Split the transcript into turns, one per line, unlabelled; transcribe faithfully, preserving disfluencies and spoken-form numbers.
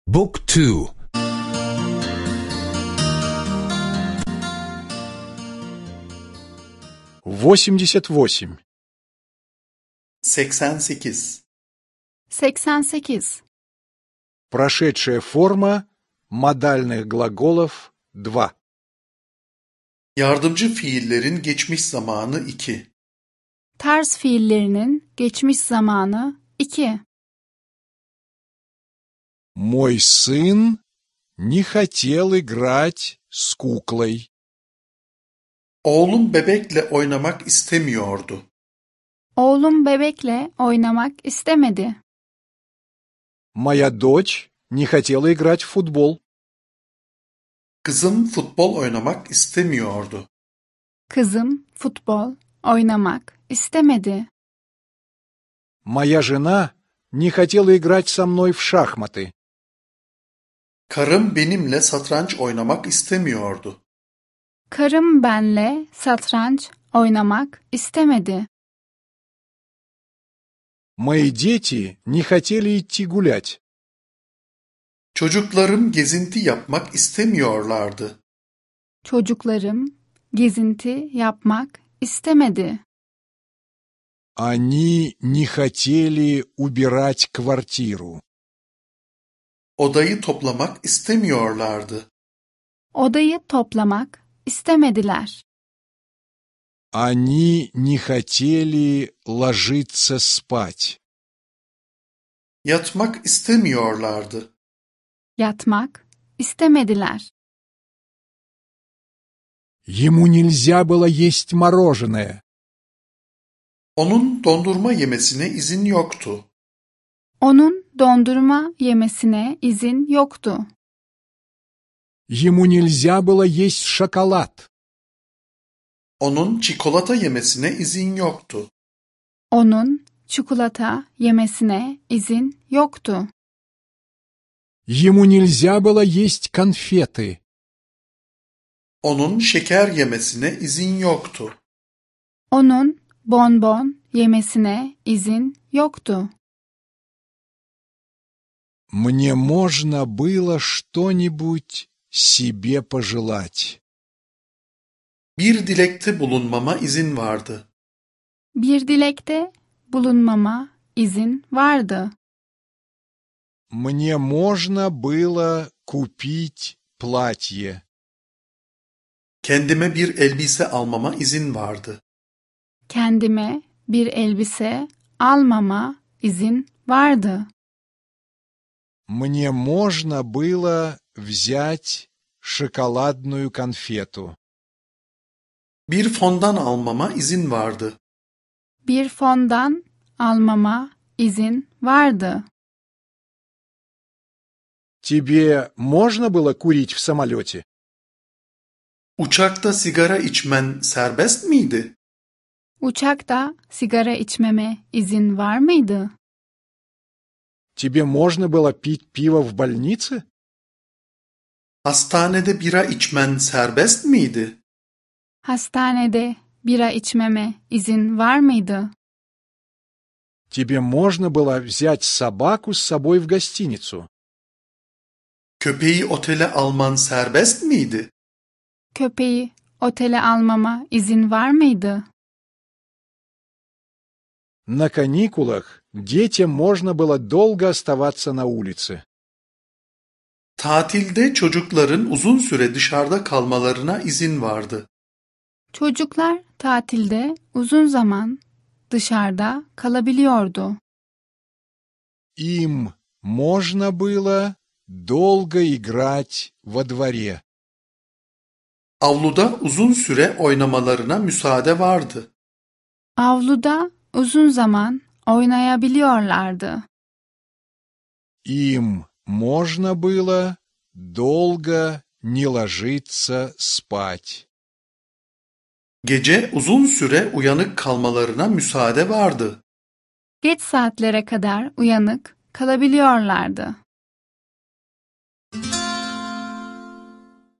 Book two.
восемьдесят восемь.
seksen sekiz.
seksen sekiz.
Прошедшая форма модальных глаголов два.
Yardımcı fiillerin geçmiş zamanı iki.
Ters fiillerinin geçmiş zamanı iki.
Мой сын не хотел играть с куклой.
Oğlum bebekle oynamak istemiyordu.
Oğlum bebekle oynamak istemedi.
Моя дочь не хотела играть в футбол.
Kızım futbol oynamak istemiyordu.
Kızım futbol oynamak istemedi.
Моя жена не хотела играть со мной в шахматы.
Karım benimle satranç oynamak istemiyordu.
Karım benle satranç oynamak istemedi.
Мои дети не хотели идти гулять.
Çocuklarım gezinti yapmak istemiyorlardı.
Çocuklarım gezinti yapmak istemedi.
Они не хотели убирать квартиру.
Odayı toplamak istemiyorlardı.
Odayı toplamak istemediler.
Они не хотели ложиться спать.
Yatmak istemiyorlardı.
Yatmak istemediler.
Ему нельзя было есть мороженое.
Onun dondurma yemesine izin yoktu.
Onun dondurma yemesine izin yoktu.
Ему нельзя было есть шоколад.
Onun çikolata yemesine izin yoktu.
Onun çikolata yemesine izin yoktu.
Ему нельзя было есть конфеты.
Onun şeker yemesine izin yoktu.
Onun bonbon yemesine izin yoktu.
Мне можно было что-нибудь себе пожелать.
Bir dilekte bulunmama izin vardı.
Bir dilekte bulunmama izin vardı.
Мне можно было kупить платье.
Kendime bir elbise almama izin vardı.
Kendime bir elbise almama izin vardı.
Мне можно было взять шоколадную конфету.
Bir fondan almama izin vardı.
Bir fondan almama izin vardı.
Тебе можно было kурить в самолете?
Uçakta sigara içmen serbest miydi?
Uçakta sigara içmeme izin var mıydı?
Тебе можно было пить пиво в больнице?
Hastanede bira içmen serbest miydi?
Hastanede bira içmeme izin var mıydı?
Тебе можно было взять собаку с собой в гостиницу?
Köpeği otele alman serbest miydi?
Köpeği otele almama izin var mıydı?
На каникулах детям можно было долго оставаться на улице.
Tatilde çocukların uzun süre dışarıda kalmalarına izin vardı.
Çocuklar tatilde uzun zaman dışarıda kalabiliyordu.
Им можно было долго играть во дворе.
Avluda uzun süre oynamalarına müsaade vardı.
Avluda uzun zaman oynayabiliyorlardı.
Им можно было долго не ложиться спать.
Gece uzun süre uyanık kalmalarına müsaade vardı.
Geç saatlere kadar uyanık kalabiliyorlardı.